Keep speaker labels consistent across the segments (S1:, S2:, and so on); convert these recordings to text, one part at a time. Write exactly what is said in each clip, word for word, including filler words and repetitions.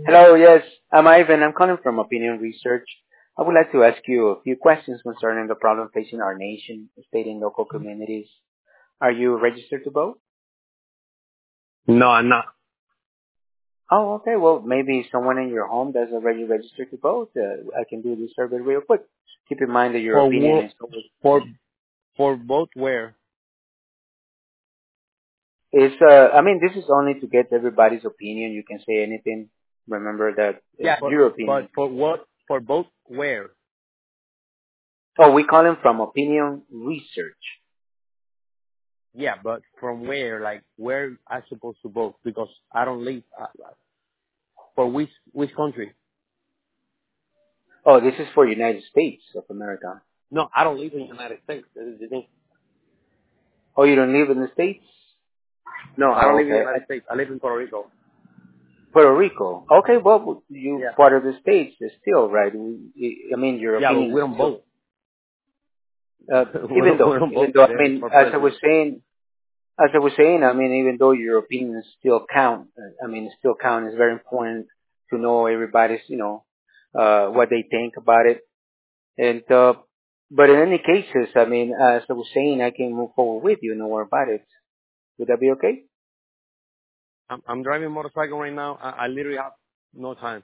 S1: Hello, yes, I'm Ivan. I'm calling from Opinion Research. I would like to ask you a few questions concerning the problem facing our nation, state, and local communities. Are you registered to vote?
S2: No, I'm not.
S1: Oh, okay. Well, maybe someone in your home that's already registered to vote. Uh, I can do this survey real quick. Keep in mind that your
S2: For
S1: opinion
S2: wo-
S1: is always.
S2: for for both where?
S1: It's, uh, I mean, this is only to get everybody's opinion. You can say anything. Remember that it's
S2: Yeah, but
S1: your
S2: but
S1: opinion.
S2: for what? For both where?
S1: Oh, we call him from Opinion Research.
S2: Yeah, but from where? Like where I supposed to vote? Because I don't live. Uh, for which which country?
S1: Oh, this is for United States of America.
S2: No, I don't live in the United States. That is the thing.
S1: Oh, you don't live in the States?
S2: No, I don't
S1: Oh,
S2: live in the
S1: okay. Uh,
S2: United States. I live in Puerto Rico.
S1: Puerto Rico. Okay, well, you
S2: Yeah.
S1: part of the States is still, right? We- I mean, your
S2: Yeah, but
S1: opinion
S2: we
S1: is
S2: don't
S1: still,
S2: vote.
S1: uh,
S2: we
S1: even
S2: don't we
S1: though,
S2: don't
S1: even
S2: vote
S1: though,
S2: for
S1: I
S2: the
S1: mean,
S2: for
S1: as I was
S2: president.
S1: saying, as I was saying, I mean, even though your opinions still count, uh, I mean, still count, it's very important to know everybody's, you know, uh, what they think about it. And, uh, but in any cases, I mean, as I was saying, I can move forward with you, no worry about it. Would that be okay?
S2: I'm I'm driving motorcycle right now. I, I literally have no time.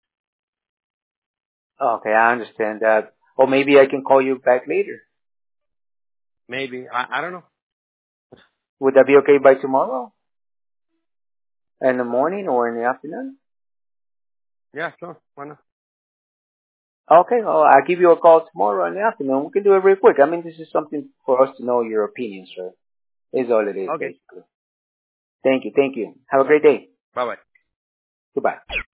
S1: Okay, I understand that. Or maybe I can call you back later.
S2: Maybe I I don't know.
S1: Would that be okay by tomorrow? In the morning or in the afternoon?
S2: Yeah, sure. Why not?
S1: Okay, well, I'll give you a call tomorrow in the afternoon. We can do it real quick. I mean, this is something for us to know your opinion, sir. Is all it is,
S2: Okay.
S1: basically. Thank you, thank you. Have a great day.
S2: Bye bye.
S1: Goodbye.